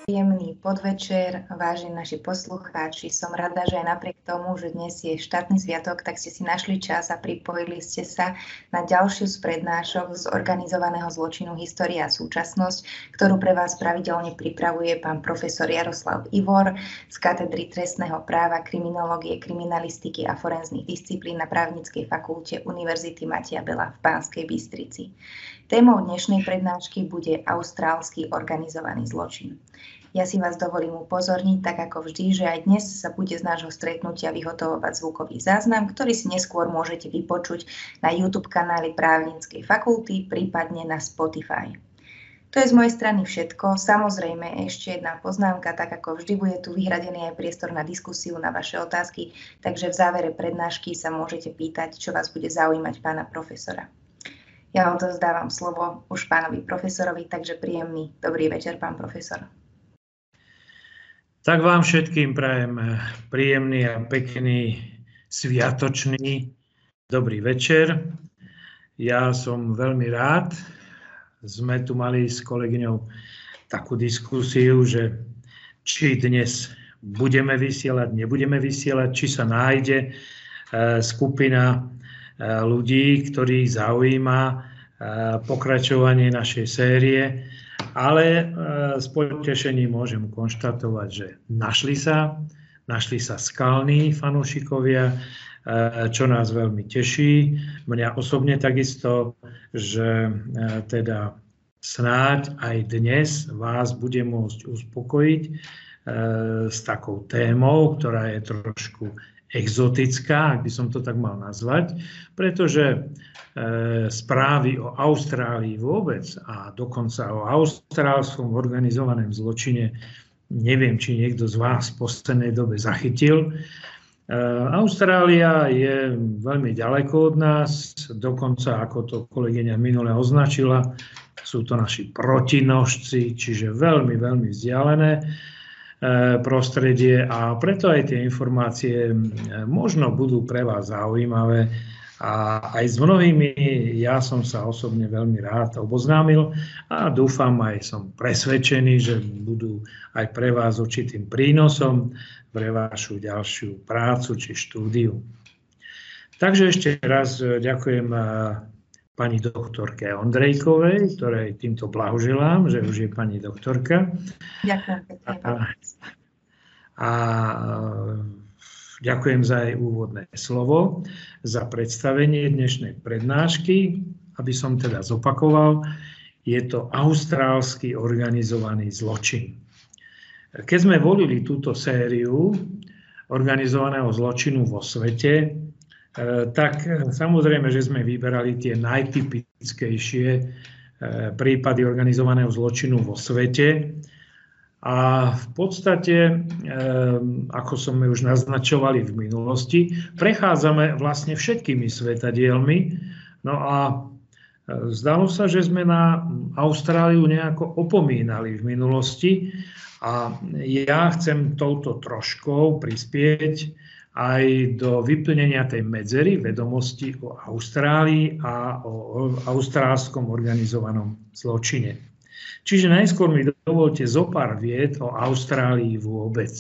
Príjemný podvečer, vážení naši poslucháči. Som rada, že aj napriek tomu, že dnes je štátny sviatok, tak ste si našli čas a pripojili ste sa na ďalšiu z prednášok z organizovaného zločinu História a súčasnosť, ktorú pre vás pravidelne pripravuje pán profesor Jaroslav Ivor z katedry trestného práva, kriminológie, kriminalistiky a forenzných disciplín na Právnickej fakulte Univerzity Mateja Bela v Banskej Bystrici. Témou dnešnej prednášky bude austrálsky organizovaný zločin. Ja si vás dovolím upozorniť, tak ako vždy, že aj dnes sa bude z nášho stretnutia vyhotovovať zvukový záznam, ktorý si neskôr môžete vypočuť na YouTube kanáli Právnickej fakulty, prípadne na Spotify. To je z mojej strany všetko. Samozrejme, ešte jedna poznámka, tak ako vždy bude tu vyhradený aj priestor na diskusiu, na vaše otázky, takže v závere prednášky sa môžete pýtať, čo vás bude zaujímať pána profesora. Ja odovzdávam slovo už pánovi profesorovi, takže príjemný dobrý večer, pán profesor. Tak vám všetkým prajem príjemný a pekný sviatočný dobrý večer. Ja som veľmi rád. Sme tu mali s kolegyňou takú diskusiu, že či dnes budeme vysielať, nebudeme vysielať, či sa nájde skupina ľudí, ktorých zaujíma pokračovanie našej série. Ale s potešením môžem konštatovať, že našli sa skalní fanúšikovia, čo nás veľmi teší. Mňa osobne takisto, že teda snáď aj dnes vás bude môcť uspokojiť s takou témou, ktorá je trošku exotická, ak by som to tak mal nazvať, pretože správy o Austrálii vôbec a dokonca o austrálskom organizovaném zločine neviem, či niekto z vás v poslednej dobe zachytil. Austrália je veľmi ďaleko od nás, dokonca, ako to kolegyňa minule označila, sú to naši protinožci, čiže veľmi, veľmi vzdialené prostredie a preto aj tie informácie možno budú pre vás zaujímavé a aj s mnohými ja som sa osobne veľmi rád oboznámil a dúfam, aj som presvedčený, že budú aj pre vás určitým prínosom pre vašu ďalšiu prácu či štúdiu. Takže ešte raz ďakujem pani doktorke Ondrejkovej, ktorej týmto blahoželám, že už je pani doktorka. Ďakujem pekne. A ďakujem za jej úvodné slovo, za predstavenie dnešnej prednášky. Aby som teda zopakoval, je to austrálsky organizovaný zločin. Keď sme volili túto sériu organizovaného zločinu vo svete, tak samozrejme, že sme vyberali tie najtypickejšie prípady organizovaného zločinu vo svete. A v podstate, ako sme už naznačovali v minulosti, prechádzame vlastne všetkými svetadielmi. No a zdalo sa, že sme na Austráliu nejako opomínali v minulosti a ja chcem touto troškou prispieť aj do vyplnenia tej medzery vedomosti o Austrálii a o austrálskom organizovanom zločine. Čiže najskôr mi dovolte zopár vied o Austrálii vôbec.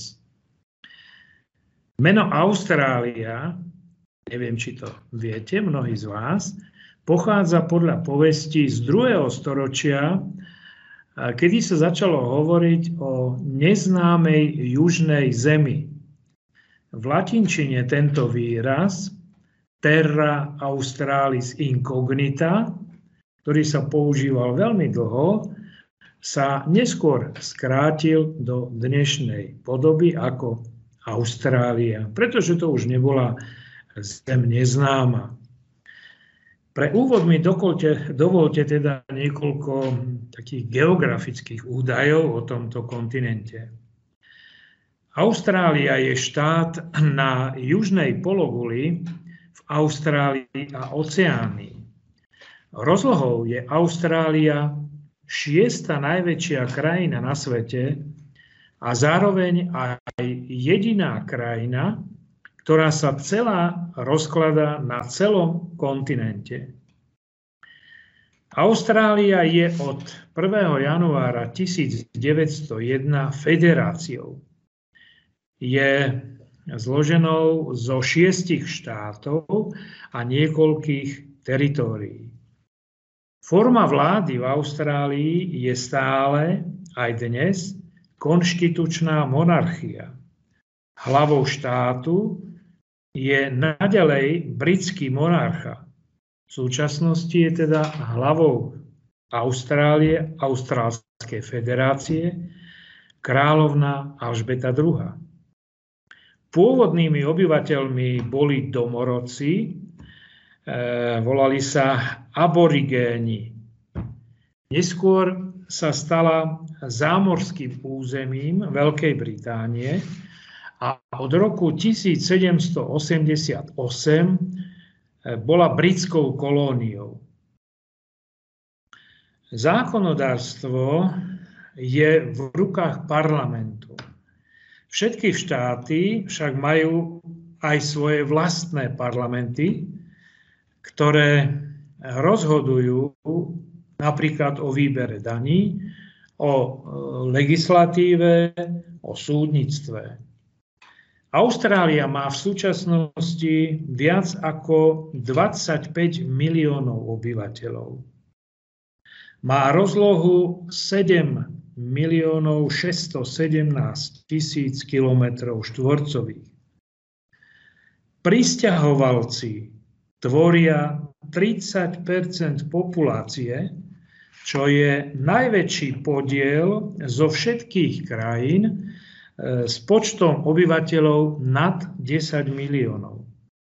Meno Austrália, neviem, či to viete, mnohí z vás, pochádza podľa povesti z 2. storočia, kedy sa začalo hovoriť o neznámej južnej zemi. V latinčine tento výraz Terra Australis Incognita, ktorý sa používal veľmi dlho, sa neskôr skrátil do dnešnej podoby ako Austrália, pretože to už nebola zem neznáma. Pre úvod mi dovolte teda niekoľko takých geografických údajov o tomto kontinente. Austrália je štát na južnej pologuli v Austrálii a Oceánii. Rozlohou je Austrália 6. najväčšia krajina na svete a zároveň aj jediná krajina, ktorá sa celá rozkladá na celom kontinente. Austrália je od 1. januára 1901 federáciou. Je zloženou zo 6 štátov a niekoľkých teritórií. Forma vlády v Austrálii je stále aj dnes konštitučná monarchia. Hlavou štátu je naďalej britský monarcha. V súčasnosti je teda hlavou Austrálie, Austrálskej federácie, kráľovná Alžbeta II. Pôvodnými obyvateľmi boli domorodci, volali sa aborigéni. Neskôr sa stala zámorským územím Veľkej Británie a od roku 1788 bola britskou kolóniou. Zákonodárstvo je v rukách parlamentu. Všetky štáty však majú aj svoje vlastné parlamenty, ktoré rozhodujú napríklad o výbere daní, o legislatíve, o súdnictve. Austrália má v súčasnosti viac ako 25 miliónov obyvateľov. Má rozlohu 7 miliónov 617 tisíc kilometrov štvorcových. Prisťahovalci tvoria 30 populácie, čo je najväčší podiel zo všetkých krajín s počtom obyvateľov nad 10 miliónov.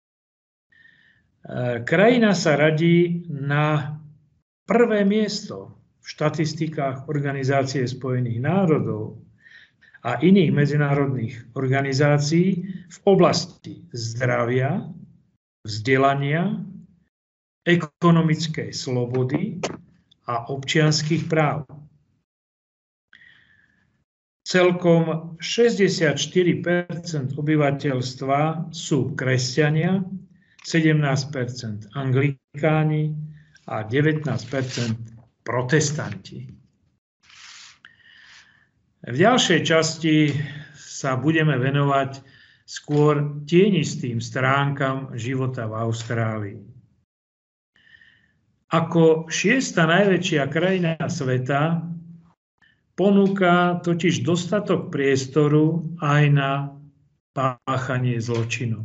Krajina sa radí na prvé miesto v štatistikách Organizácie spojených národov a iných medzinárodných organizácií v oblasti zdravia, vzdelania, ekonomickej slobody a občianskych práv. Celkom 64% obyvateľstva sú kresťania, 17% anglikáni a 19% protestanti. V ďalšej časti sa budeme venovať skôr tienistým stránkam života v Austrálii. Ako 6. najväčšia krajina sveta ponúka totiž dostatok priestoru aj na páchanie zločinu.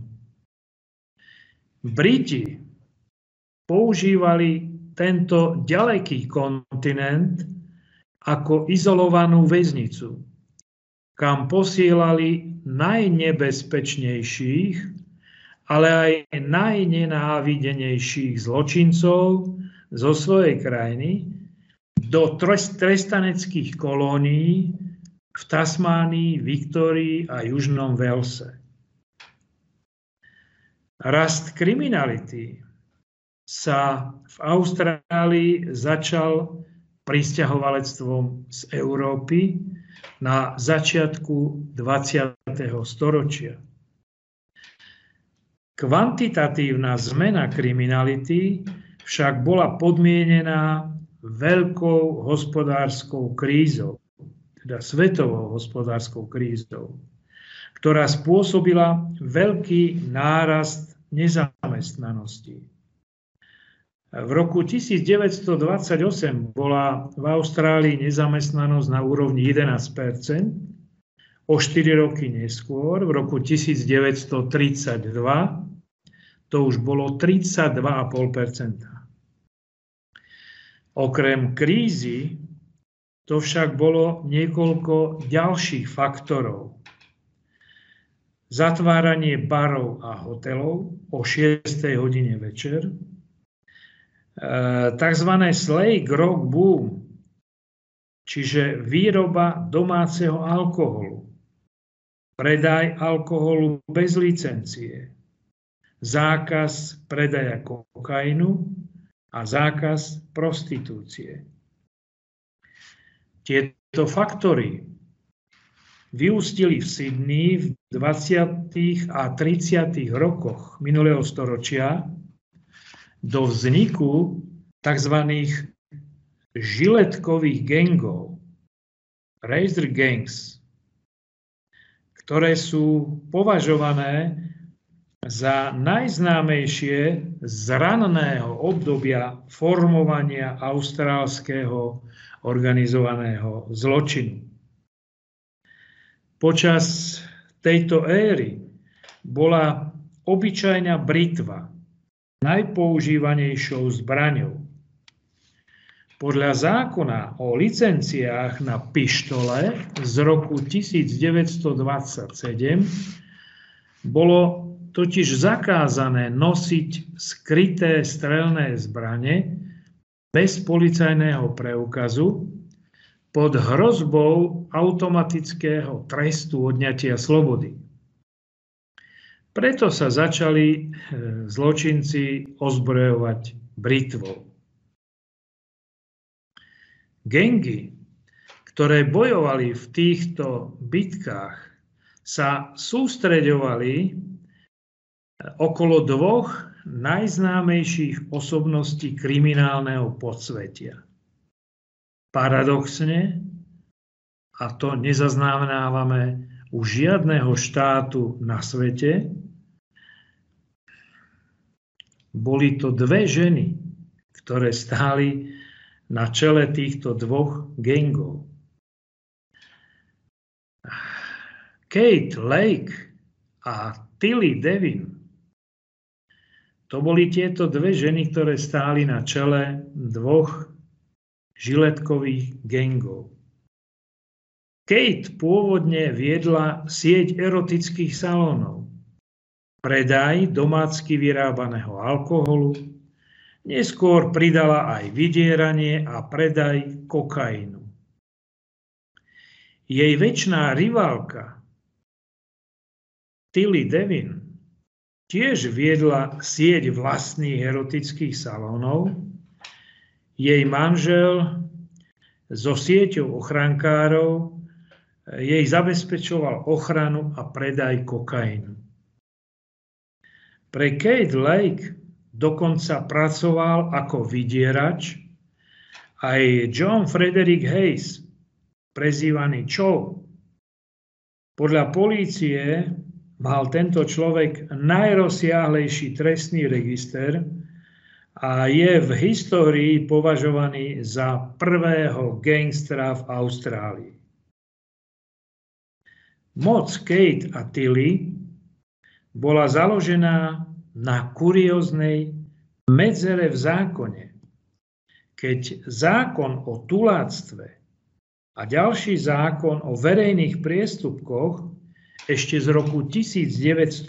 Briti používali tento ďaleký kontinent ako izolovanú väznicu, kam posielali najnebezpečnejších, ale aj najnenávidenejších zločincov zo svojej krajiny do trestaneckých kolónií v Tasmánii, Viktórii a Južnom Walese. Rast kriminality sa v Austrálii začal prisťahovalectvom z Európy na začiatku 20. storočia. Kvantitatívna zmena kriminality však bola podmienená veľkou hospodárskou krízou, teda svetovou hospodárskou krízou, ktorá spôsobila veľký nárast nezamestnanosti. V roku 1928 bola v Austrálii nezamestnanosť na úrovni 11%, o 4 roky neskôr, v roku 1932, to už bolo 32,5%. Okrem krízy to však bolo niekoľko ďalších faktorov. Zatváranie barov a hotelov o 6. hodine večer, takzvané slave grog boom, čiže výroba domáceho alkoholu, predaj alkoholu bez licencie, zákaz predaja kokainu a zákaz prostitúcie. Tieto faktory vyústili v Sydney v 20. a 30. rokoch minulého storočia do vzniku tzv. žiletkových gangov, Razor Gangs, ktoré sú považované za najznámejšie z ranného obdobia formovania austrálskeho organizovaného zločinu. Počas tejto éry bola obyčajná britva najpoužívanejšou zbraňou. Podľa zákona o licenciách na pištole z roku 1927 bolo totiž zakázané nosiť skryté strelné zbrane bez policajného preukazu pod hrozbou automatického trestu odňatia slobody. Preto sa začali zločinci ozbrojovať britvou. Gangy, ktoré bojovali v týchto bitkách, sa sústreďovali okolo dvoch najznámejších osobností kriminálneho podsvetia. Paradoxne, a to nezaznamenávame u žiadneho štátu na svete, boli to dve ženy, ktoré stáli na čele týchto dvoch gangov. Kate Lake a Tilly Devin. To boli tieto dve ženy, ktoré stáli na čele dvoch žiletkových gangov. Kate pôvodne viedla sieť erotických salónov, predaj domácky vyrábaného alkoholu, neskôr pridala aj vydieranie a predaj kokainu. Jej večná rivalka Tilly Devin tiež viedla sieť vlastných erotických salónov. Jej manžel so sieťou ochrankárov jej zabezpečoval ochranu a predaj kokainu. Pre Kate Lake dokonca pracoval ako vydierač aj John Frederick Hayes, prezývaný Joe. Podľa polície mal tento človek najrozsiahlejší trestný register a je v histórii považovaný za prvého gangstra v Austrálii. Moc Kate a Tilly bola založená na kurióznej medzere v zákone, keď zákon o tuláctve a ďalší zákon o verejných priestupkoch ešte z roku 1908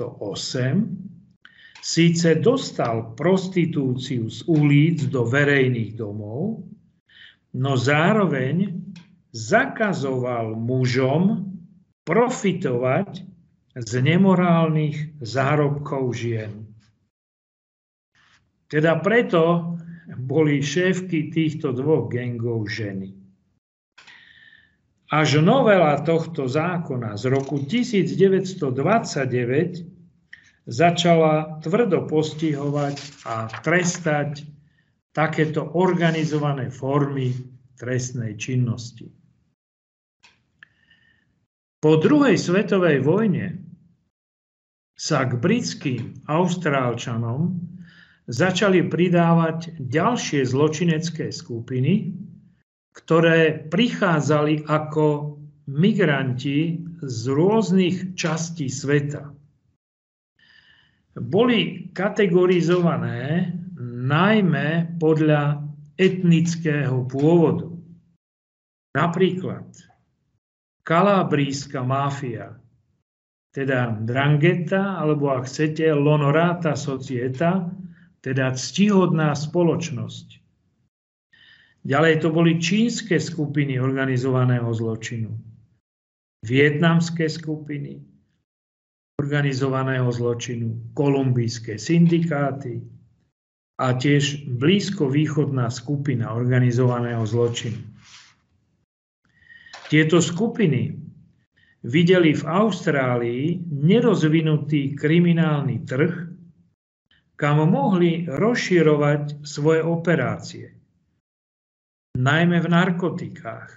síce dostal prostitúciu z ulic do verejných domov, no zároveň zakazoval mužom profitovať z nemorálnych zárobkov žien. Teda preto boli šéfky týchto dvoch gangov ženy. Až novela tohto zákona z roku 1929 začala tvrdo postihovať a trestať takéto organizované formy trestnej činnosti. Po druhej svetovej vojne sa k britským Austrálčanom začali pridávať ďalšie zločinecké skupiny, ktoré prichádzali ako migranti z rôznych častí sveta. Boli kategorizované najmä podľa etnického pôvodu. Napríklad kalabrijská máfia, teda Ndrangheta, alebo ak chcete, L'Onorata Società, teda ctihodná spoločnosť. Ďalej to boli čínske skupiny organizovaného zločinu, vietnamské skupiny organizovaného zločinu, kolumbijské syndikáty a tiež blízkovýchodná skupina organizovaného zločinu. Tieto skupiny videli v Austrálii nerozvinutý kriminálny trh, kam mohli rozširovať svoje operácie. najmä v narkotikách.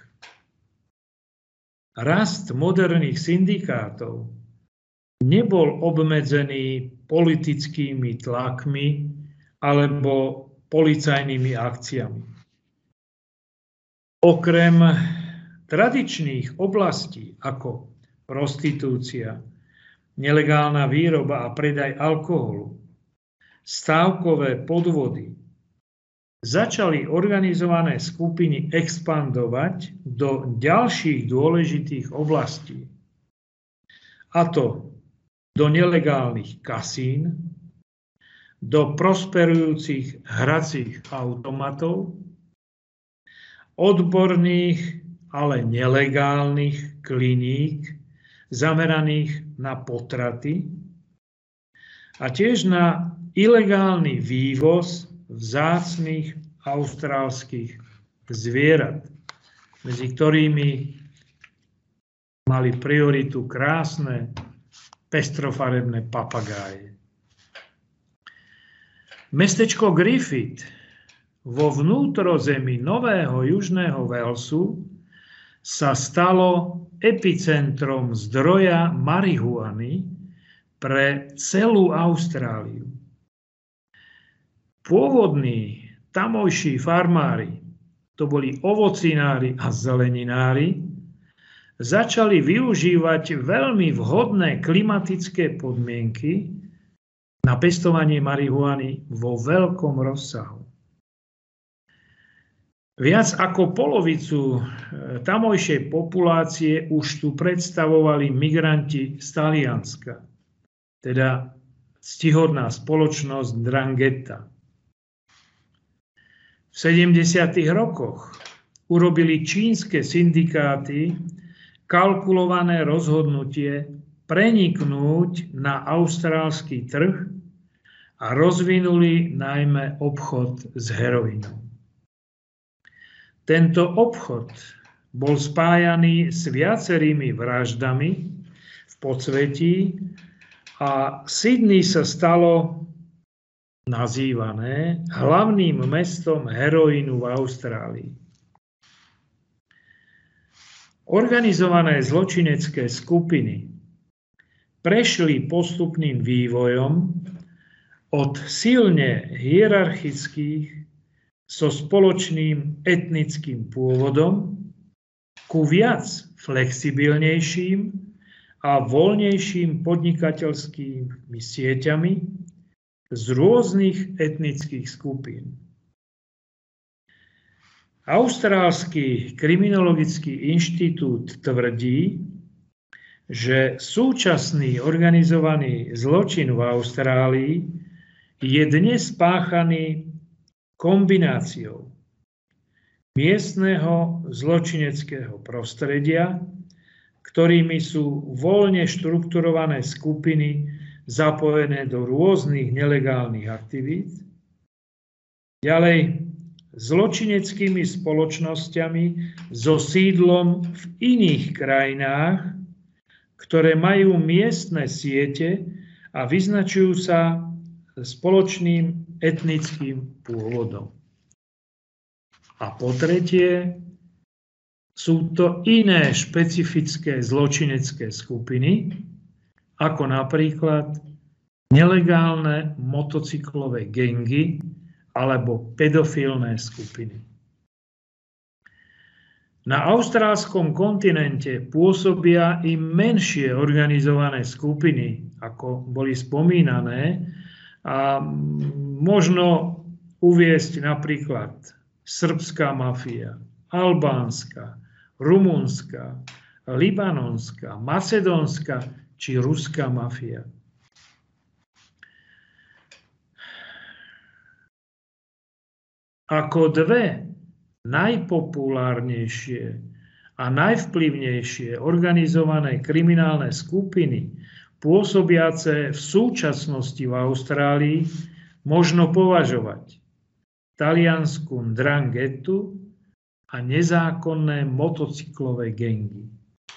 Rast moderných syndikátov nebol obmedzený politickými tlakmi alebo policajnými akciami. Okrem tradičných oblastí ako prostitúcia, nelegálna výroba a predaj alkoholu, stávkové podvody, začali organizované skupiny expandovať do ďalších dôležitých oblastí, a to do nelegálnych kasín, do prosperujúcich hracích automatov, odborných, ale nelegálnych kliník zameraných na potraty a tiež na ilegálny vývoz vzácnych austrálskych zvierat, medzi ktorými mali prioritu krásne pestrofarebné papagáje. Mestečko Griffith vo vnútrozemí Nového Južného Walesu sa stalo epicentrom zdroja marihuany pre celú Austráliu. Pôvodní tamojší farmári, to boli ovocinári a zeleninári, začali využívať veľmi vhodné klimatické podmienky na pestovanie marihuany vo veľkom rozsahu. Viac ako polovicu tamojšej populácie už tu predstavovali migranti z Talianska, teda ctihodná spoločnosť 'Ndrangheta. V 70. rokoch urobili čínske syndikáty kalkulované rozhodnutie preniknúť na austrálsky trh a rozvinuli najmä obchod s heroínom. Tento obchod bol spájaný s viacerými vraždami v podsvetí a Sydney sa stalo nazývané hlavným mestom heroínu v Austrálii. Organizované zločinecké skupiny prešli postupným vývojom od silne hierarchických so spoločným etnickým pôvodom ku viac flexibilnejším a voľnejším podnikateľskými sieťami z rôznych etnických skupín. Austrálsky kriminologický inštitút tvrdí, že súčasný organizovaný zločin v Austrálii je dnes spáchaný kombináciou miestneho zločineckého prostredia, ktorými sú voľne štrukturované skupiny zapojené do rôznych nelegálnych aktivít, ďalej zločineckými spoločnosťami so sídlom v iných krajinách, ktoré majú miestne siete a vyznačujú sa spoločným etnickým pôvodom. A po tretie, sú to iné špecifické zločinecké skupiny, ako napríklad nelegálne motocyklové gangy alebo pedofilné skupiny. Na austrálskom kontinente pôsobia i menšie organizované skupiny, ako boli spomínané, a možno uviesť napríklad srbská mafia, albánska, rumunská, libanonská, macedónska či ruská mafia. Ako dve najpopulárnejšie a najvplyvnejšie organizované kriminálne skupiny pôsobiace v súčasnosti v Austrálii možno považovať taliansku Ndrangetu a nezákonné motocyklové gangy.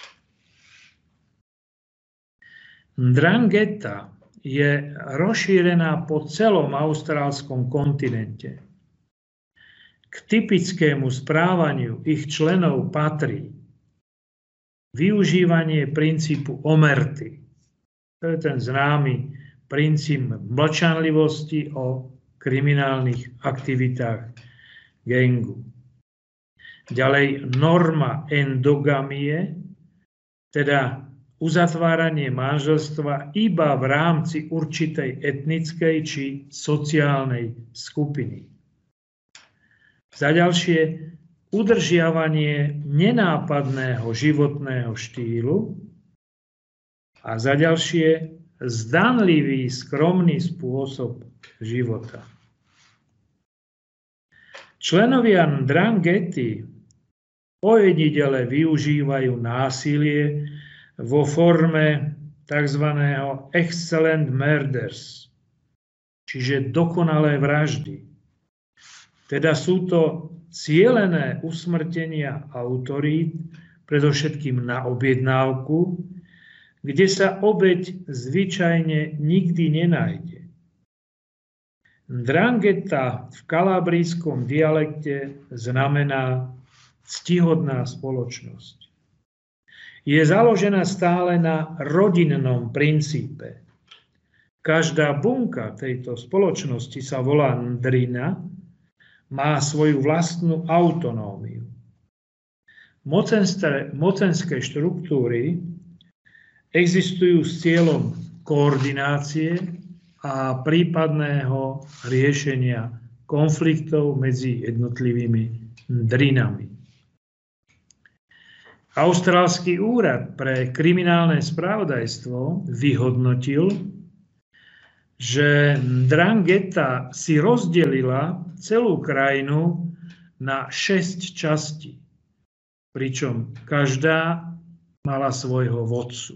Ndrangheta je rozšírená po celom austrálskom kontinente. K typickému správaniu ich členov patrí využívanie princípu omerty. To je ten známy princíp mlčanlivosti o kriminálnych aktivitách gangu. Ďalej norma endogamie, teda uzatváranie manželstva iba v rámci určitej etnickej či sociálnej skupiny. Za ďalšie, udržiavanie nenápadného životného štýlu a za ďalšie, zdanlivý, skromný spôsob života. Členovia Ndranghety ojedinele využívajú násilie vo forme tzv. Excellent murders, čiže dokonalé vraždy. Teda sú to cielené usmrtenia autorít, predovšetkým na objednávku, kde sa obeť zvyčajne nikdy nenájde. Ndrangheta v kalabrijskom dialekte znamená ctihodná spoločnosť. Je založená stále na rodinnom princípe. Každá bunka tejto spoločnosti sa volá Ndrina, má svoju vlastnú autonómiu. Mocenské štruktúry existujú s cieľom koordinácie a prípadného riešenia konfliktov medzi jednotlivými Ndrinami. Austrálsky úrad pre kriminálne spravodajstvo vyhodnotil, že Ndrangheta si rozdelila celú krajinu na 6 častí, pričom každá mala svojho vodcu.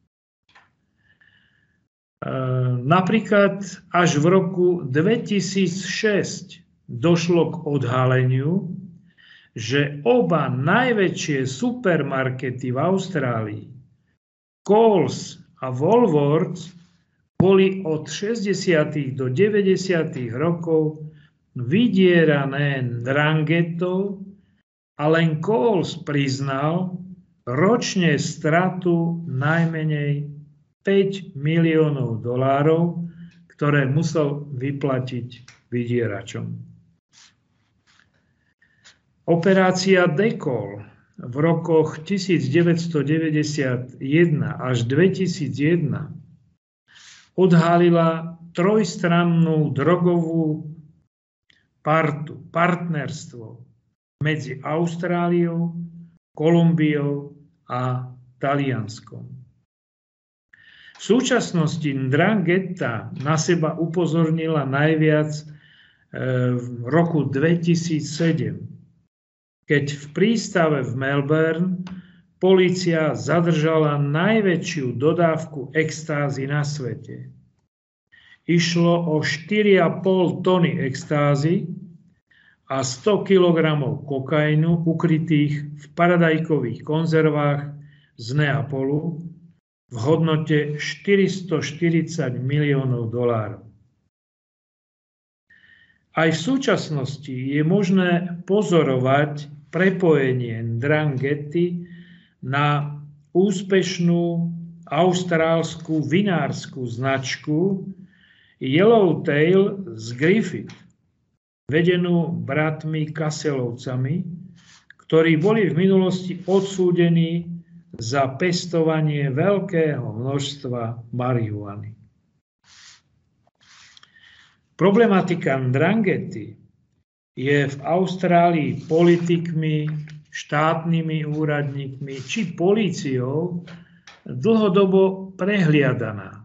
Napríklad až v roku 2006 došlo k odhaleniu, že oba najväčšie supermarkety v Austrálii, Coles a Woolworths, boli od 60. do 90. rokov vydierané Ndranghetou a len Coles priznal ročne stratu najmenej $5 miliónov, ktoré musel vyplatiť vydieračom. Operácia Dekol v rokoch 1991 až 2001 odhalila trojstrannú drogovú partnerstvo medzi Austráliou, Kolumbiou a Talianskom. V súčasnosti Ndrangheta na seba upozornila najviac v roku 2007, keď v prístave v Melbourne polícia zadržala najväčšiu dodávku extázy na svete. Išlo o 4,5 tony extázy a 100 kg kokainu ukrytých v paradajkových konzervách z Neapolu v hodnote $440 miliónov. Aj v súčasnosti je možné pozorovať prepojenie Ndranghety na úspešnú austrálsku vinárskú značku Yellowtail z Griffith, vedenú bratmi Kaselovcami, ktorí boli v minulosti odsúdení za pestovanie veľkého množstva marihuany. Problematika Ndranghety je v Austrálii politikmi, štátnymi úradníkmi či políciou dlhodobo prehliadaná.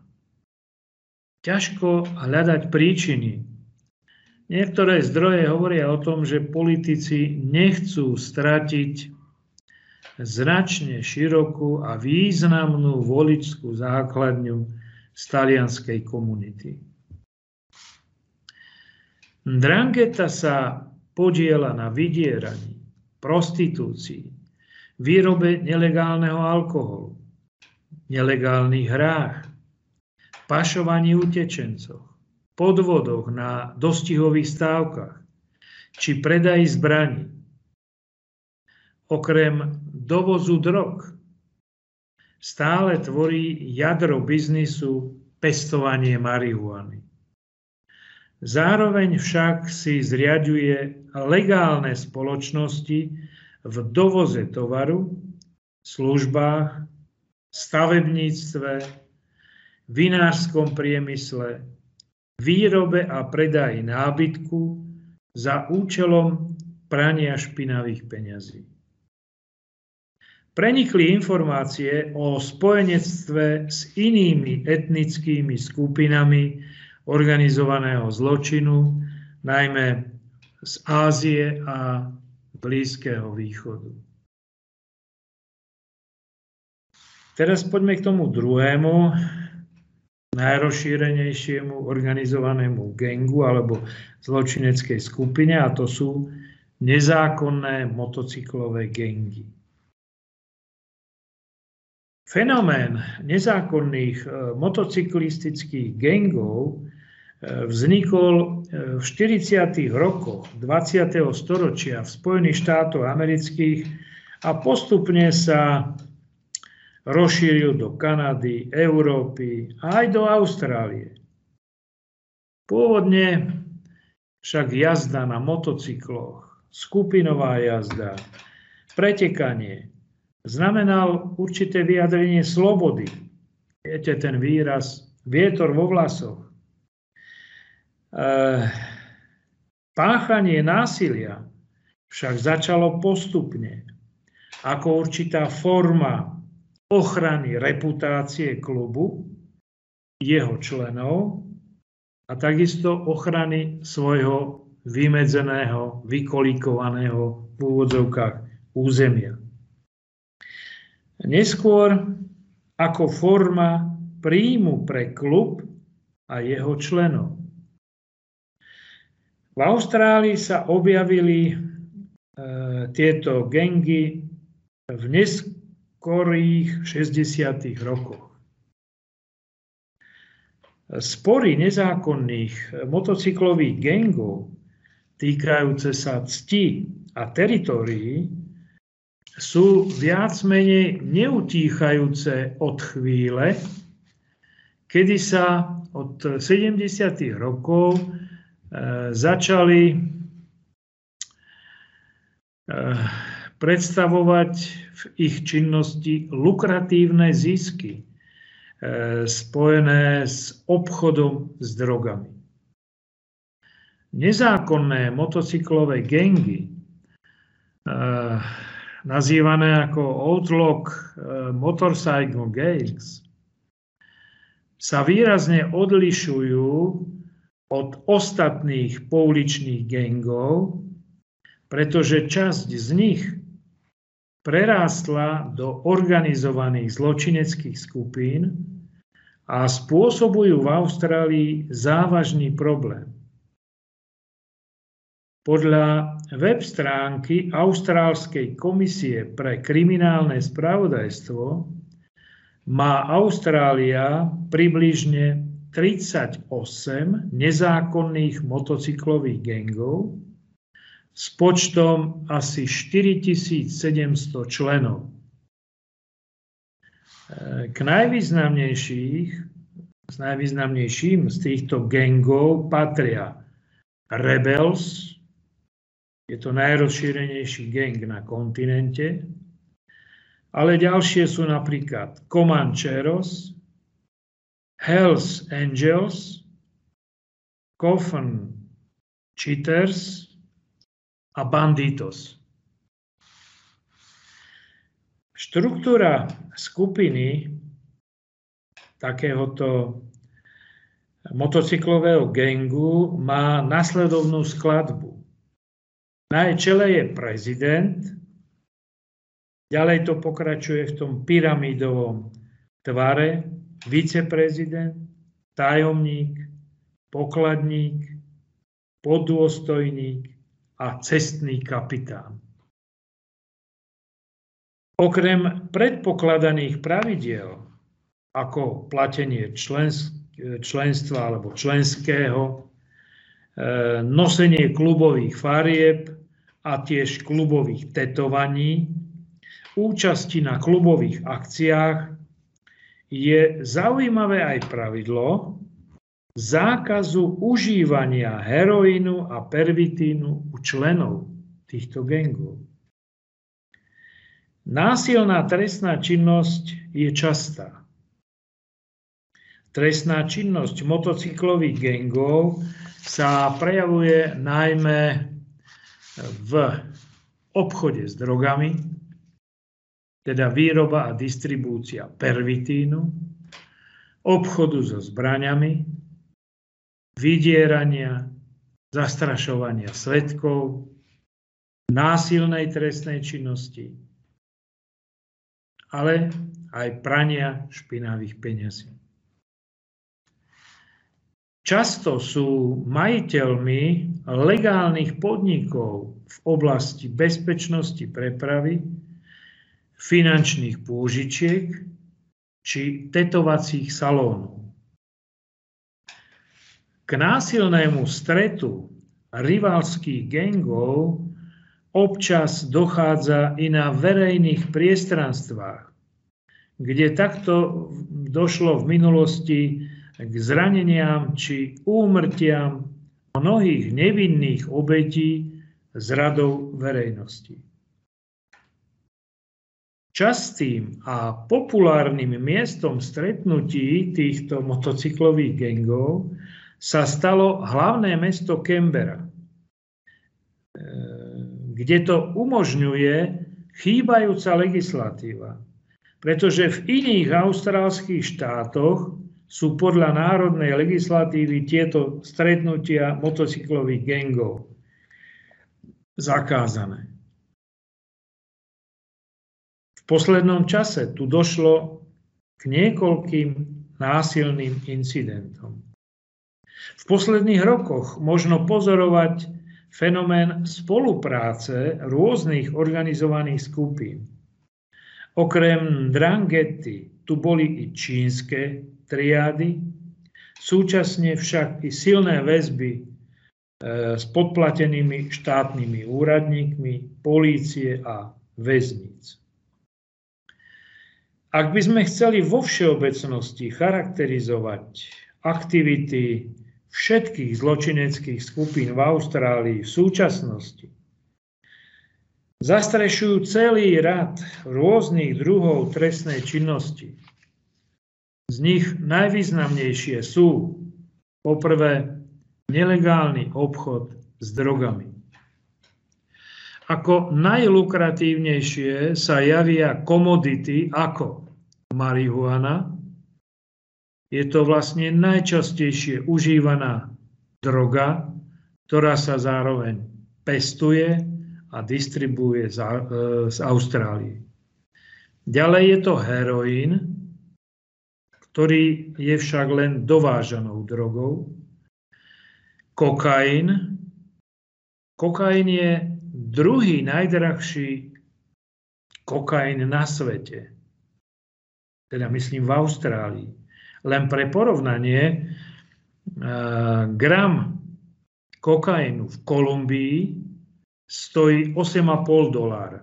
Ťažko hľadať príčiny. Niektoré zdroje hovoria o tom, že politici nechcú stratiť značne širokú a významnú voličskú základňu z talianskej komunity. Ndrangheta sa podieľa na vydieraní, prostitúcii, výrobe nelegálneho alkoholu, nelegálnych hrách, pašovaní utečencov, podvodoch na dostihových stávkach, či predaji zbraní. Okrem dovozu drog stále tvorí jadro biznisu pestovanie marihuany. Zároveň však si zriaďuje legálne spoločnosti v dovoze tovaru, službách, stavebníctve, vinárskom priemysle, výrobe a predaji nábytku za účelom prania špinavých peňazí. Prenikli informácie o spojenectve s inými etnickými skupinami organizovaného zločinu, najmä z Ázie a Blízkeho východu. Teraz poďme k tomu druhému, najrozšírenejšiemu organizovanému gangu alebo zločineckej skupine, a to sú nezákonné motocyklové gangy. Fenomén nezákonných motocyklistických gangov vznikol v 40. rokoch 20. storočia v Spojených štátoch amerických a postupne sa rozšíril do Kanady, Európy a aj do Austrálie. Pôvodne však jazda na motocykloch, skupinová jazda, pretekanie znamenal určité vyjadrenie slobody. Viete ten výraz vietor vo vlasoch. Páchanie násilia však začalo postupne ako určitá forma ochrany reputácie klubu, jeho členov a takisto ochrany svojho vymedzeného, vykolíkovaného v úvodzovkách územia. Neskôr ako forma príjmu pre klub a jeho členov. V Austrálii sa objavili tieto gangy v neskorých 60. rokoch. Spory nezákonných motocyklových gangov týkajúce sa cti a teritórií sú viac menej neutíchajúce od chvíle, kedy sa od 70. rokov začali predstavovať v ich činnosti lukratívne zisky spojené s obchodom s drogami. Nezákonné motocyklové gangy, nazývané ako Outlaw Motorcycle Gangs, sa výrazne odlišujú od ostatných pouličných gangov, pretože časť z nich prerástla do organizovaných zločineckých skupín a spôsobujú v Austrálii závažný problém. Podľa web stránky Austrálskej komisie pre kriminálne spravodajstvo má Austrália približne 38 nezákonných motocyklových gangov s počtom asi 4700 členov. K najvýznamnejším z týchto gangov patria Rebels, je to najrozšírenejší gang na kontinente, ale ďalšie sú napríklad Comancheros, Hells Angels, Coffin Cheaters a Banditos. Štruktúra skupiny takéhoto motocyklového gangu má nasledovnú skladbu. Na jej čele je prezident, ďalej to pokračuje v tom pyramídovom tvare, viceprezident, tajomník, pokladník, poddôstojník a cestný kapitán. Okrem predpokladaných pravidiel, ako platenie členstva alebo členského, nosenie klubových farieb a tiež klubových tetovaní, účasti na klubových akciách, je zaujímavé aj pravidlo zákazu užívania heroínu a pervitínu u členov týchto gangov. Násilná trestná činnosť je častá. Trestná činnosť motocyklových gangov sa prejavuje najmä v obchode s drogami, teda výroba a distribúcia pervitínu, obchodu so zbraňami, vydierania, zastrašovania svedkov, násilnej trestnej činnosti, ale aj prania špinavých peňazí. Často sú majiteľmi legálnych podnikov v oblasti bezpečnosti prepravy, finančných pôžičiek či tetovacích salónov. K násilnému stretu rivalských gangov občas dochádza i na verejných priestranstvách, kde takto došlo v minulosti k zraneniam či úmrtiam mnohých nevinných obetí z radov verejnosti. Častým a populárnym miestom stretnutí týchto motocyklových gangov sa stalo hlavné mesto Canberra, kde to umožňuje chýbajúca legislatíva, pretože v iných austrálskych štátoch sú podľa národnej legislatívy tieto stretnutia motocyklových gangov zakázané. V poslednom čase tu došlo k niekoľkým násilným incidentom. V posledných rokoch možno pozorovať fenomén spolupráce rôznych organizovaných skupín. Okrem Ndranghety tu boli i čínske triády, súčasne však i silné väzby s podplatenými štátnymi úradníkmi, polície a väzníc. Ak by sme chceli vo všeobecnosti charakterizovať aktivity všetkých zločineckých skupín v Austrálii v súčasnosti, zastrešujú celý rad rôznych druhov trestnej činnosti. Z nich najvýznamnejšie sú poprvé nelegálny obchod s drogami. Ako najlukratívnejšie sa javia komodity ako marihuana. Je to vlastne najčastejšie užívaná droga, ktorá sa zároveň pestuje a distribuuje z Austrálie. Ďalej je to heroín, ktorý je však len dovážanou drogou. Kokain. Kokain je druhý najdrahší kokain na svete. Teda myslím v Austrálii. Len pre porovnanie, gram kokainu v Kolumbii stojí $8,5.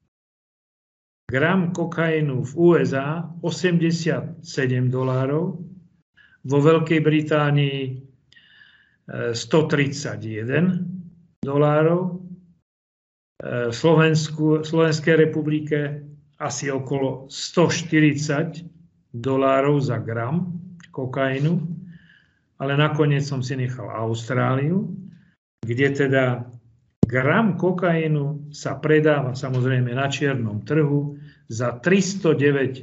Gram kokainu v USA $87, vo Veľkej Británii $131, v Slovenskej republike asi okolo $140 za gram kokainu, ale nakoniec som si nechal Austráliu, kde teda gram kokainu sa predáva samozrejme na čiernom trhu za $309.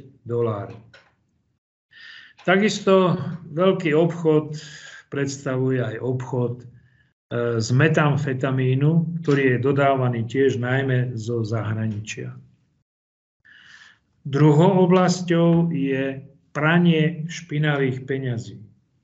Takisto veľký obchod predstavuje aj obchod z metamfetamínu, ktorý je dodávaný tiež najmä zo zahraničia. Druhou oblasťou je pranie špinavých peňazí.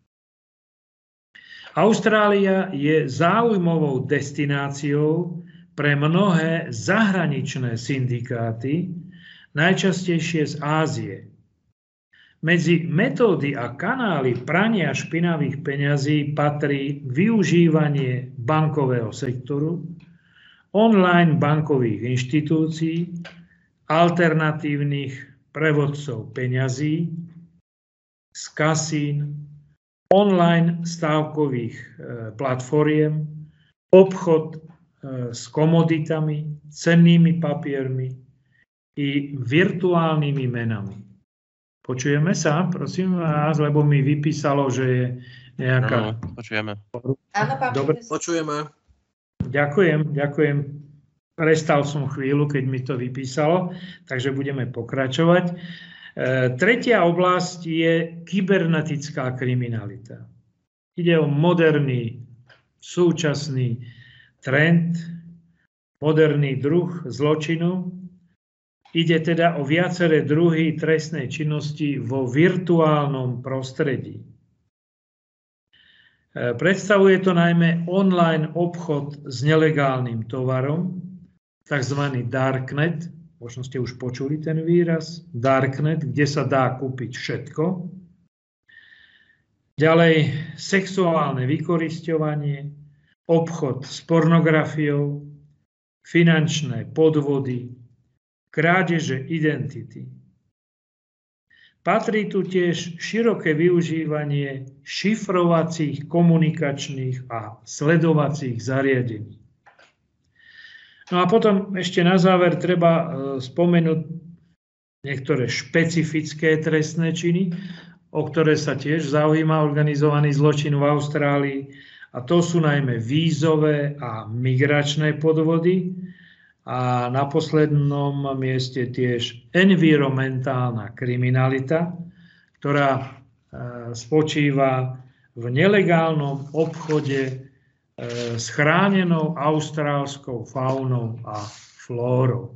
Austrália je záujmovou destináciou pre mnohé zahraničné syndikáty, najčastejšie z Ázie. Medzi metódy a kanály prania špinavých peňazí patrí využívanie bankového sektoru, online bankových inštitúcií, alternatívnych prevodcov peňazí, z kasín, online stávkových platformiem, obchod s komoditami, cennými papiermi i virtuálnymi menami. Počujeme sa, prosím vás, lebo mi vypísalo, že je nejaká... Počujeme. Áno, pán. Dobre. Počujeme. Ďakujem. Prestal som chvíľu, keď mi to vypísalo, takže budeme pokračovať. Tretia oblasť je kybernetická kriminalita. Ide o moderný, súčasný trend, moderný druh zločinu. Ide teda o viaceré druhy trestnej činnosti vo virtuálnom prostredí. Predstavuje to najmä online obchod s nelegálnym tovarom, tzv. Darknet, možno ste už počuli ten výraz, Darknet, kde sa dá kúpiť všetko. Ďalej sexuálne vykorisťovanie, obchod s pornografiou, finančné podvody, krádeže identity. Patrí tu tiež široké využívanie šifrovacích, komunikačných a sledovacích zariadení. No a potom ešte na záver treba spomenúť niektoré špecifické trestné činy, o ktoré sa tiež zaujíma organizovaný zločin v Austrálii, a to sú najmä vízové a migračné podvody, a na poslednom mieste tiež environmentálna kriminalita, ktorá spočíva v nelegálnom obchode s chránenou austrálskou faunou a flórou.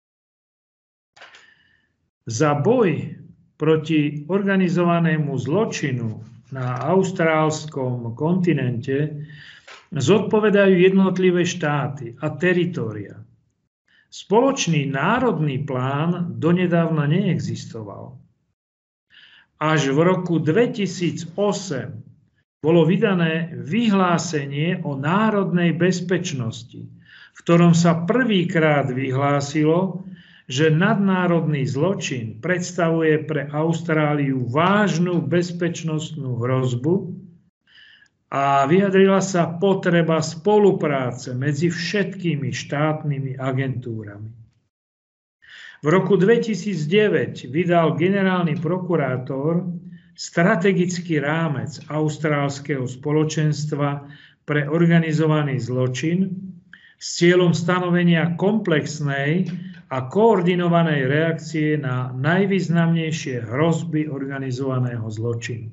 Za boj proti organizovanému zločinu na austrálskom kontinente zodpovedajú jednotlivé štáty a teritoria. Spoločný národný plán donedávna neexistoval. Až v roku 2008 bolo vydané vyhlásenie o národnej bezpečnosti, v ktorom sa prvýkrát vyhlásilo, že nadnárodný zločin predstavuje pre Austráliu vážnu bezpečnostnú hrozbu a vyjadrila sa potreba spolupráce medzi všetkými štátnymi agentúrami. V roku 2009 vydal generálny prokurátor strategický rámec austrálskeho spoločenstva pre organizovaný zločin s cieľom stanovenia komplexnej a koordinovanej reakcie na najvýznamnejšie hrozby organizovaného zločinu.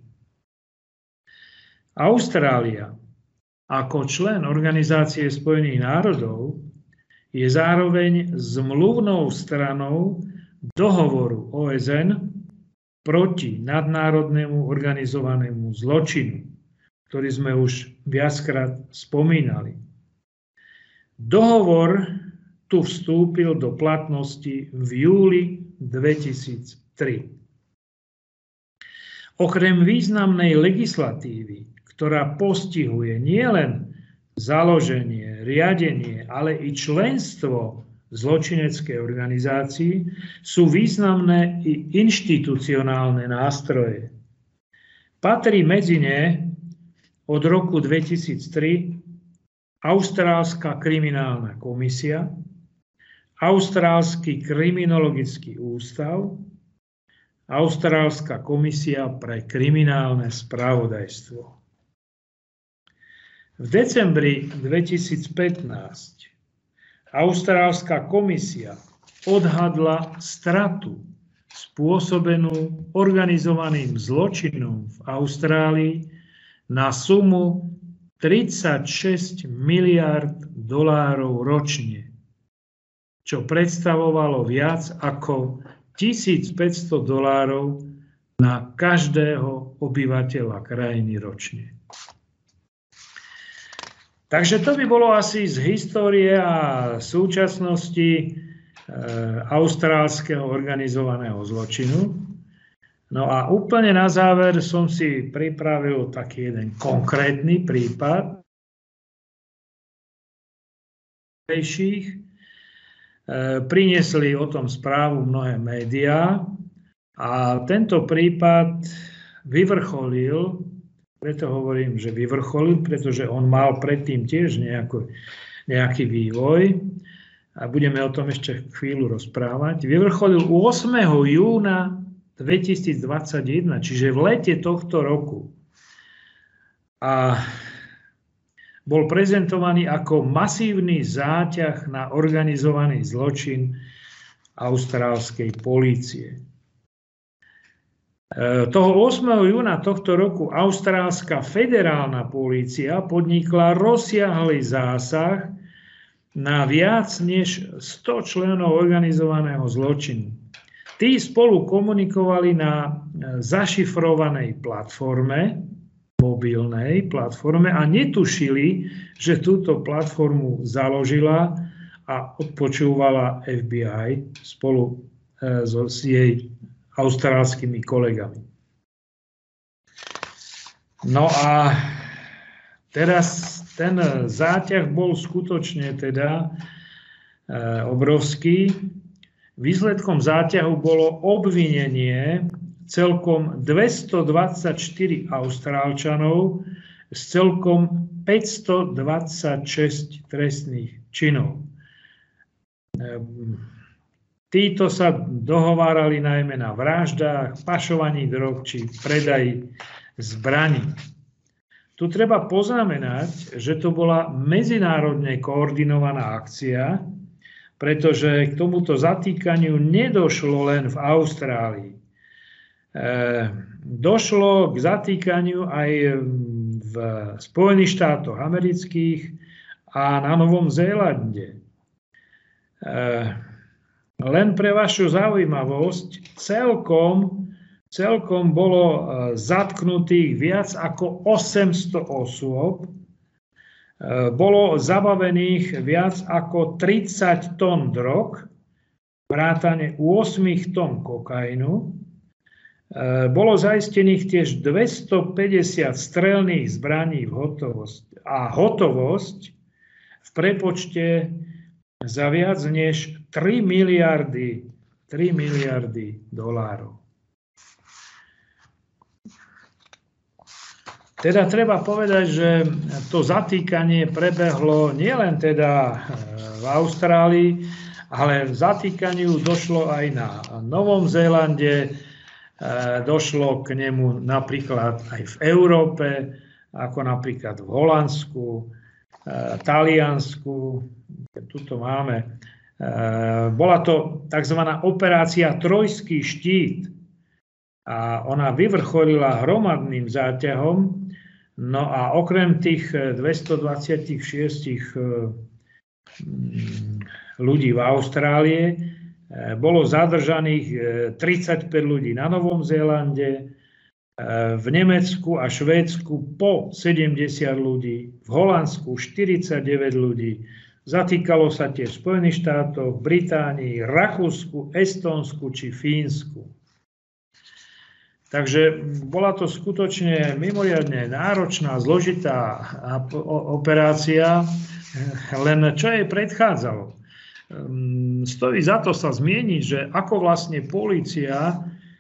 Austrália ako člen Organizácie spojených národov je zároveň zmluvnou stranou dohovoru OSN proti nadnárodnému organizovanému zločinu, ktorý sme už viackrát spomínali. Dohovor tu vstúpil do platnosti v júli 2003. Okrem významnej legislatívy, ktorá postihuje nielen založenie, riadenie, ale i členstvo zločineckej organizácii, sú významné i inštitucionálne nástroje. Patrí medzi ne od roku 2003 Austrálska kriminálna komisia, Austrálsky kriminologický ústav, Austrálska komisia pre kriminálne spravodajstvo. V decembri 2015 Austrálska komisia odhadla stratu spôsobenú organizovaným zločinom v Austrálii na sumu 36 miliárd dolárov ročne, čo predstavovalo viac ako $1500 na každého obyvateľa krajiny ročne. Takže to by bolo asi z histórie a súčasnosti austrálskeho organizovaného zločinu. No a úplne na záver som si pripravil taký jeden konkrétny prípad. Priniesli o tom správu mnohé médiá a tento prípad vyvrcholil, preto hovorím, že vyvrcholil, pretože on mal predtým tiež nejaký vývoj a budeme o tom ešte chvíľu rozprávať. Vyvrcholil 8. júna 2021, čiže v lete tohto roku. A bol prezentovaný ako masívny záťah na organizovaný zločin austrálskej polície. Toho 8. júna tohto roku austrálska federálna polícia podnikla rozsiahly zásah na viac než 100 členov organizovaného zločinu. Tí spolu komunikovali na zašifrovanej platforme, mobilnej platforme a netušili, že túto platformu založila a odpočúvala FBI spolu s jej austrálskymi kolegami. No a teraz ten záťah bol skutočne teda obrovský. Výsledkom záťahu bolo obvinenie celkom 224 Austrálčanov z celkom 526 trestných činov. Títo sa dohovárali najmä na vraždách, pašovaní drog či predaji zbraní. Tu treba poznamenať, že to bola medzinárodne koordinovaná akcia, pretože k tomuto zatýkaniu nedošlo len v Austrálii. Došlo k zatýkaniu aj v Spojených štátoch amerických a na Novom Zélande. Len pre vašu zaujímavosť, celkom bolo zatknutých viac ako 800 osôb, bolo zabavených viac ako 30 tón drog, vrátane 8 tón kokainu. Bolo zaistených tiež 250 strelných zbraní hotovosť v prepočte za viac než 3 miliardy dolárov. Teda treba povedať, že to zatýkanie prebehlo nielen teda v Austrálii, ale zatýkaniu došlo aj na Novom Zélande, došlo k nemu napríklad aj v Európe, ako napríklad v Holandsku, Taliansku, tuto máme. Bola to tzv. Operácia Trojský štít a ona vyvrcholila hromadným záťahom. No a okrem tých 226 ľudí v Austrálie bolo zadržaných 35 ľudí na Novom Zélande, v Nemecku a Švédsku po 70 ľudí, v Holandsku 49 ľudí. Zatýkalo sa tiež v Spojených štátoch, Británii, Rakúsku, Estónsku či Fínsku. Takže bola to skutočne mimoriadne náročná, zložitá operácia, len čo jej predchádzalo. Stojí za to sa zmieniť, že ako vlastne polícia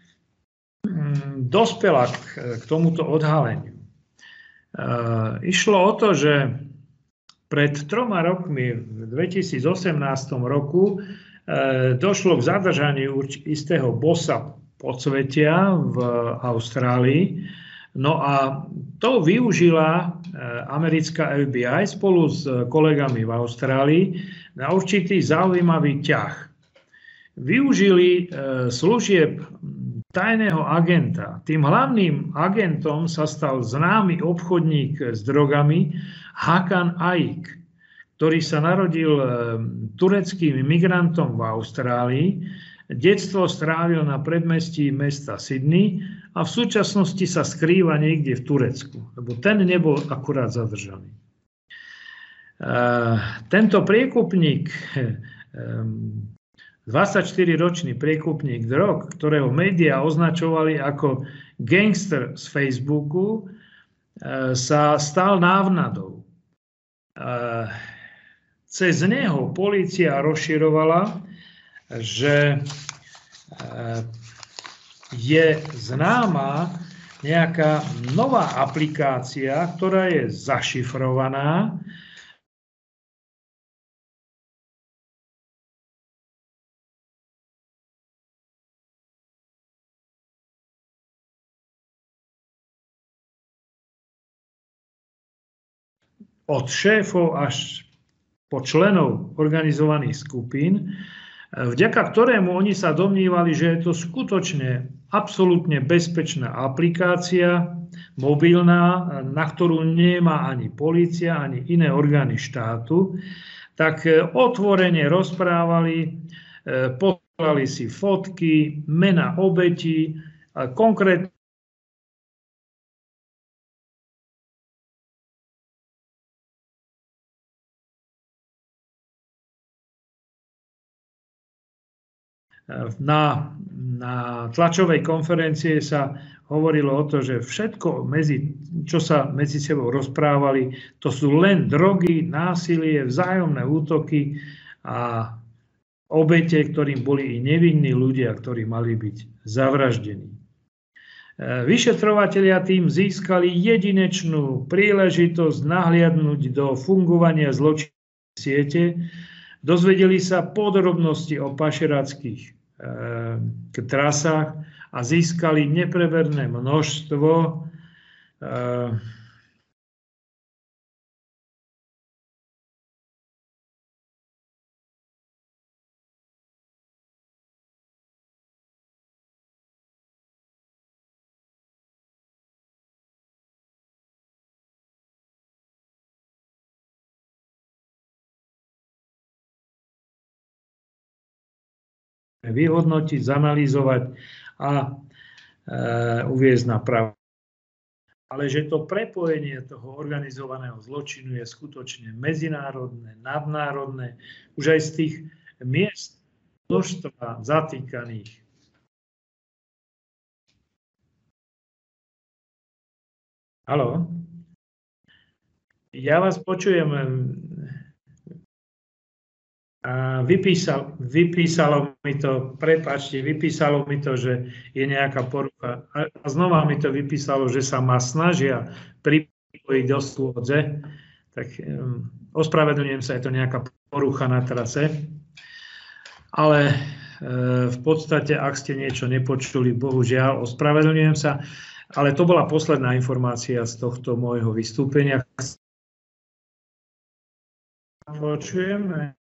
dospela k tomuto odhaleniu. Išlo o to, že pred 3 rokmi, v 2018 roku, došlo k zadržaniu istého bossa podsvetia v Austrálii. No a to využila americká FBI spolu s kolegami v Austrálii na určitý zaujímavý ťah. Využili služieb tajného agenta. Tým hlavným agentom sa stal známy obchodník s drogami Hakan Aik, ktorý sa narodil tureckým migrantom v Austrálii. Detstvo strávil na predmestí mesta Sydney a v súčasnosti sa skrýva niekde v Turecku, lebo ten nebol akurát zadržaný. Tento priekupník 24-ročný priekupník drog, ktorého médiá označovali ako gangster z Facebooku, sa stal návnadou. Cez neho polícia rozširovala, že je známa nejaká nová aplikácia, ktorá je zašifrovaná. Od šéfov až po členov organizovaných skupín, vďaka ktorému oni sa domnívali, že je to skutočne absolútne bezpečná aplikácia, mobilná, na ktorú nemá ani polícia, ani iné orgány štátu, tak otvorene rozprávali, poslali si fotky, mena obetí, konkrétne na tlačovej konferencie sa hovorilo o to, že všetko, čo sa medzi sebou rozprávali, to sú len drogy, násilie, vzájomné útoky a obete, ktorým boli i nevinní ľudia, ktorí mali byť zavraždení. Vyšetrovatelia tým získali jedinečnú príležitosť nahliadnúť do fungovania zločinnej siete, dozvedeli sa podrobnosti o pašeráckých trasách a získali nepreberné množstvo vyhodnotiť, zanalýzovať a uviesť na pravdu. Ale že to prepojenie toho organizovaného zločinu je skutočne medzinárodné, nadnárodné, už aj z tých miest množstva zatýkaných. Haló? Ja vás počujem. Vypísalo mi to, prepáčte, vypísalo mi to, že je nejaká porucha. A znova mi to vypísalo, že sa ma snažia pripojiť do schôdze. Tak ospravedlňujem sa, je to nejaká porucha na trase. Ale v podstate, ak ste niečo nepočuli, bohužiaľ, ospravedlňujem sa. Ale to bola posledná informácia z tohto môjho vystúpenia. Počujeme.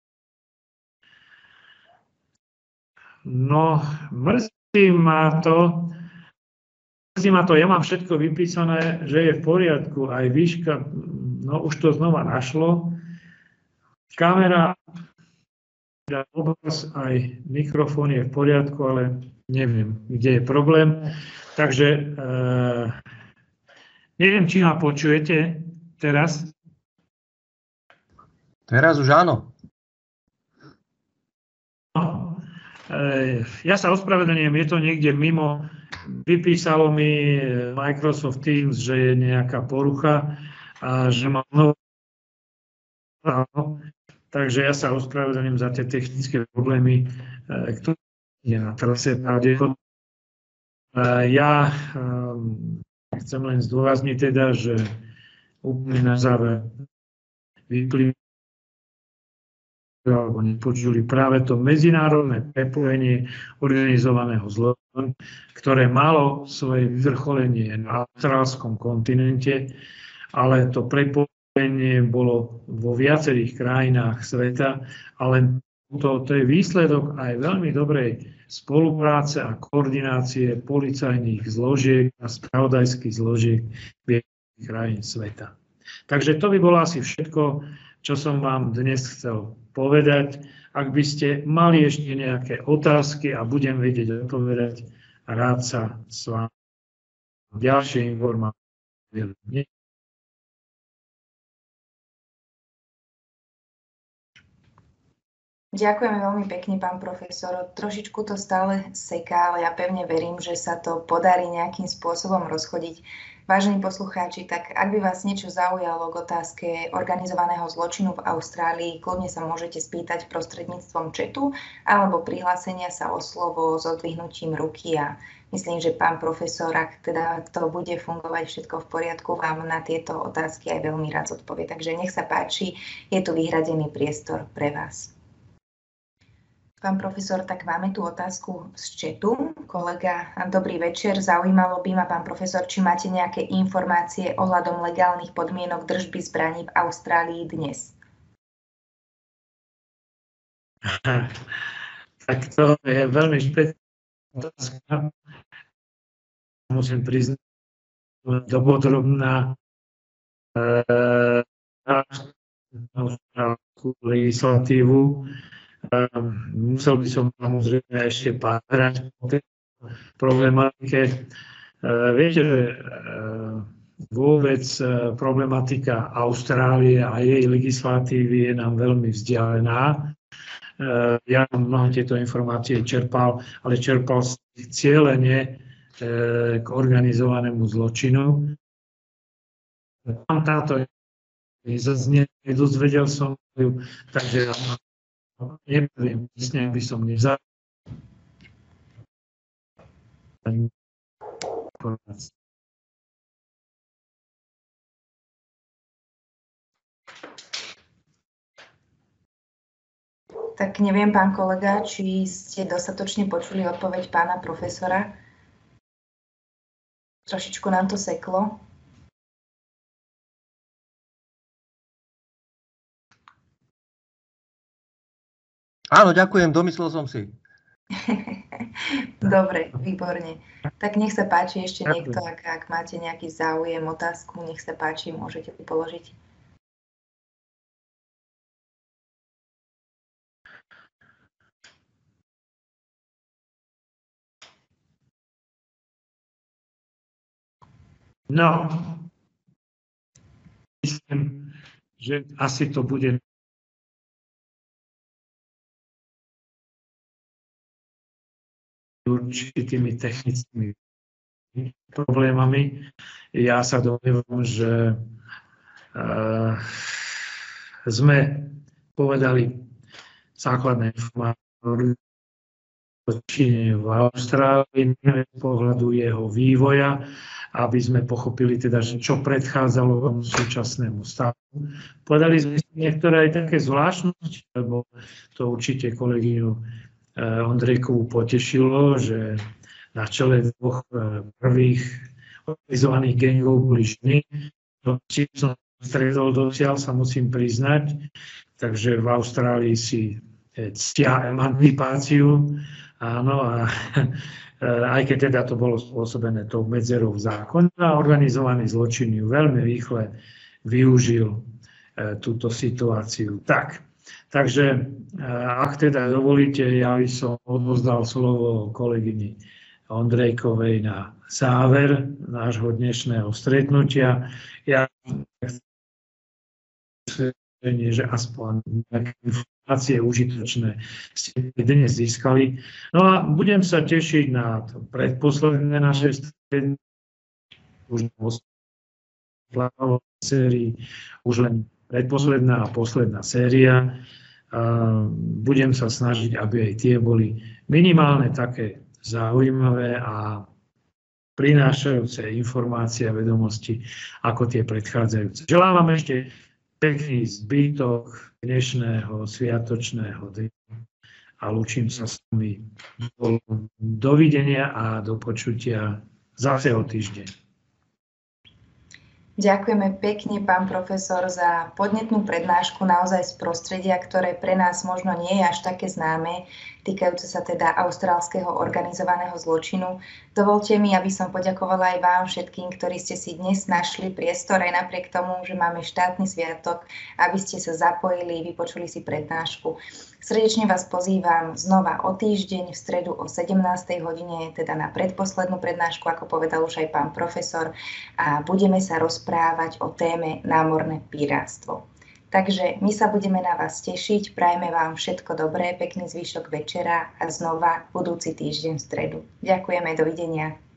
No, mrzí ma to, ja mám všetko vypísané, že je v poriadku, aj výška, no už to znova našlo. Kamera, obraz, aj mikrofón je v poriadku, ale neviem, kde je problém. Takže neviem, či ma počujete teraz. Teraz už áno. Ja sa ospravedlňujem, je to niekde mimo. Vypísalo mi Microsoft Teams, že je nejaká porucha a že mám takže ja sa ospravedlňujem za tie technické problémy, ktoré je na trase pravdepodobne. Ja chcem len zdôrazniť teda, že úplne na záver vyplýva alebo nepočuli práve to medzinárodné prepojenie organizovaného zločinu, ktoré malo svoje vyvrcholenie na austrálskom kontinente, ale to prepojenie bolo vo viacerých krajinách sveta, ale to je výsledok aj veľmi dobrej spolupráce a koordinácie policajných zložiek a spravodajských zložiek viacerých krajín sveta. Takže to by bolo asi všetko, čo som vám dnes chcel povedať. Ak by ste mali ešte nejaké otázky a budem vedieť odpovedať, rád sa s vami ďalšie informácie. Ďakujeme veľmi pekne, pán profesor. Trošičku to stále seká, ale ja pevne verím, že sa to podarí nejakým spôsobom rozchodiť. Vážení poslucháči, tak ak by vás niečo zaujalo k otázke organizovaného zločinu v Austrálii, kľudne sa môžete spýtať prostredníctvom chatu alebo prihlásenia sa o slovo s odvihnutím ruky a myslím, že pán profesor, ak teda to bude fungovať všetko v poriadku, vám na tieto otázky aj veľmi rád odpovie. Takže nech sa páči, je tu vyhradený priestor pre vás. Pán profesor, tak máme tu otázku z chatu. Kolega, dobrý večer. Zaujímalo by ma, pán profesor, či máte nejaké informácie ohľadom legálnych podmienok držby zbraní v Austrálii dnes? Tak to je veľmi špeciálna otázka. Musím priznať, dopodrobná legislatívu. Musel by som samozrejme ešte pátať o tej problematike. Viete, že vôbec problematika Austrálie a jej legislatívy je nám veľmi vzdialená. Ja mnohé tieto informácie čerpal, ale čerpal cieľene k organizovanému zločinu. Tam táto zaznie, dozvedel som ju, takže neviem, presne by som nevzal. Tak neviem, pán kolega, či ste dostatočne počuli odpoveď pána profesora. Trošičku nám to seklo. Áno, ďakujem, domyslel som si. Dobre, výborne. Tak nech sa páči ešte niekto, ak máte nejaký záujem, otázku, nech sa páči, môžete položiť. No, myslím, že asi to bude určitými technickými problémami. Ja sa domnievam, že sme povedali základné informácie o Číne v Austrálii z pohľadu jeho vývoja, aby sme pochopili teda, čo predchádzalo súčasnému stavu. Povedali sme niektoré aj také zvláštnosti, lebo to určite kolegyňu Ondrejkovú potešilo, že na čele dvoch prvých organizovaných gangov boli ženy. Či som stretol dosiaľ, sa musím priznať. Takže v Austrálii si ctia emancipáciu. Áno, a aj keď teda to bolo spôsobené tou medzerou v zákone, a organizovaný zločin ju veľmi rýchle využil túto situáciu. Takže ak teda dovolíte, ja by som odovzdal slovo kolegyni Ondrejkovej na záver nášho dnešného stretnutia. Ja že aspoň nejaké informácie užitočné ste dnes získali. No a budem sa tešiť na to predposledné naše stretnutie, už v sérii, už len predposledná a posledná séria. Budem sa snažiť, aby aj tie boli minimálne také zaujímavé a prinášajúce informácie a vedomosti ako tie predchádzajúce. Želám vám ešte pekný zbytok dnešného sviatočného dňa a lúčim sa s vami. Dovidenia a do počutia zase o týždeň. Ďakujeme pekne, pán profesor, za podnetnú prednášku naozaj z prostredia, ktoré pre nás možno nie je až také známe, týkajúce sa teda austrálskeho organizovaného zločinu. Dovolte mi, aby som poďakovala aj vám všetkým, ktorí ste si dnes našli priestor, aj napriek tomu, že máme štátny sviatok, aby ste sa zapojili, vypočuli si prednášku. Srdečne vás pozývam znova o týždeň v stredu o 17. hodine, teda na predposlednú prednášku, ako povedal už aj pán profesor, a budeme sa rozprávať o téme námorné pirátstvo. Takže my sa budeme na vás tešiť, prajeme vám všetko dobré, pekný zvyšok večera a znova budúci týždeň v stredu. Ďakujeme, dovidenia.